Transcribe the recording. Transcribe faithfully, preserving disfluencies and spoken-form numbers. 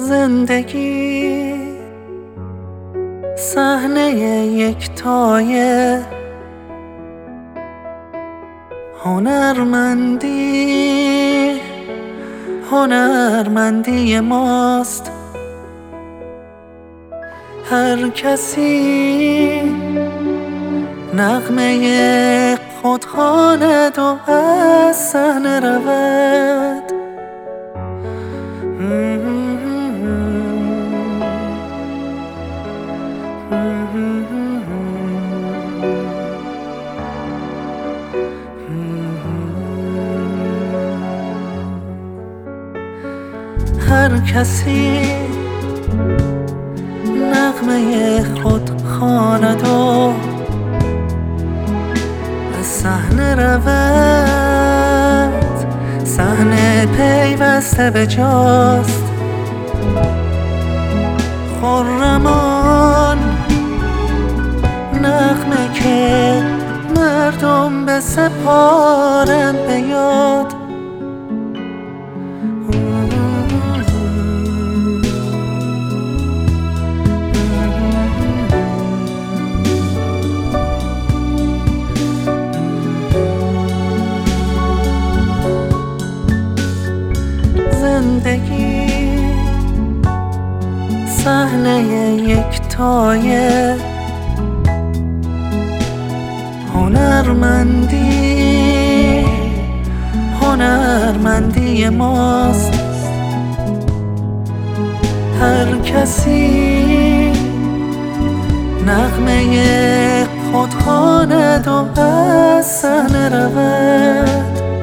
زندگی صحنه یکتای هنرمندی هنرمندی ماست. هر کسی نغمه خود خواند و از صحنه رود. هر کسی نغمه خود خواند و از صحنه رود. صحنه پیوسته به جاست، خرمان نغمه که مردم به سپارند به یاد. زندگی صحنه یکتای هنرمندی هنرمندی ماست. هر کسی نغمه خود خواند و از صحنه رود.